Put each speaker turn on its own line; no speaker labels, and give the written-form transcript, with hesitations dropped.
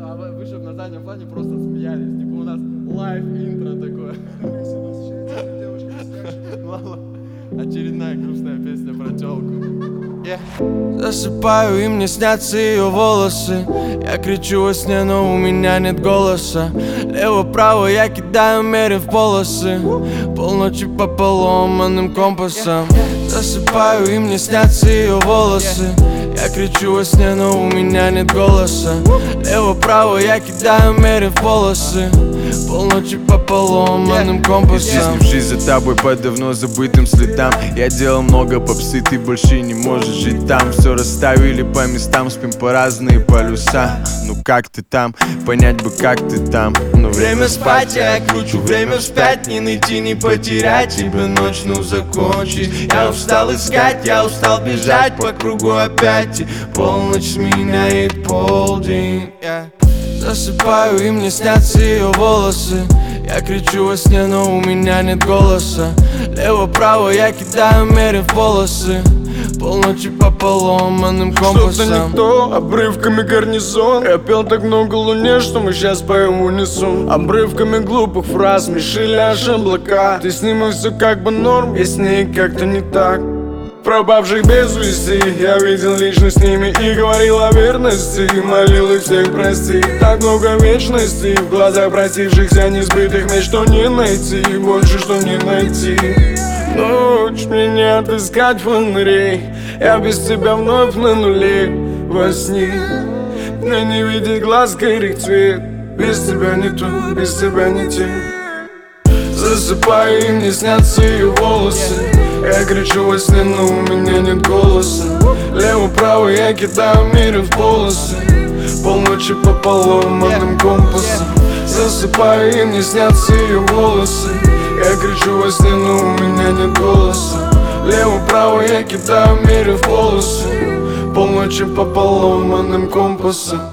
а вы чтобы на заднем плане просто смеялись. Типа у нас лайв-интро такое. Очередная грустная песня про тёлку.
Засыпаю, и мне снятся ее волосы. Я кричу во сне, но у меня нет голоса. Лево-право я кидаю, мерив полосы. Полночи по поломанным компасам. Засыпаю, и мне снятся ее волосы. Я кричу во сне, но у меня нет голоса. Лево-право я кидаю, мерив полосы. Полночи по поломанным компасам.
Если в жизнь за тобой по давно забытым следам, я делал много попсы, ты больше не можешь жить там. Все расставили по местам, спим по разные полюса. Ну как ты там, понять бы как ты там. Но
Время спать, я кручу время вспять. Не найти, не потерять тебя, ночь, ну закончить. Я устал искать, я устал бежать по кругу опять. И полночь сменяет полдень. Засыпаю, и мне снятся ее волосы. Я кричу во сне, но у меня нет голоса. Лево-право я кидаю, мерив полосы. Полночи по поломанным компасам.
Что-то не то, обрывками гарнизон. Я пел так много луне, что мы сейчас поем в унисон. Обрывками глупых фраз смешили аж облака. Ты с ним и все как бы норм, я с ней как-то не так. Пропавших без вести я видел лично с ними и говорил о верности. Молил их всех простить. Так много вечности в глазах простившихся несбытых меч, что не найти, больше что не найти. Ночь мне не отыскать фонарей. Я без тебя вновь на нуле во сне. Мне не видеть глаз горит цвет. Без тебя не то, без тебя не те. Засыпаю, и мне снятся ее волосы. Я кричу во сне, но у меня нет голоса. Лево-право я кидаю, мерив полосы. Полночи по поломанным компасам. Засыпаю, и мне снятся ее волосы. Я кричу во сне, но у меня нет голоса. Лево-право я кидаю, мерив полосы. Полночи по поломанным компасам.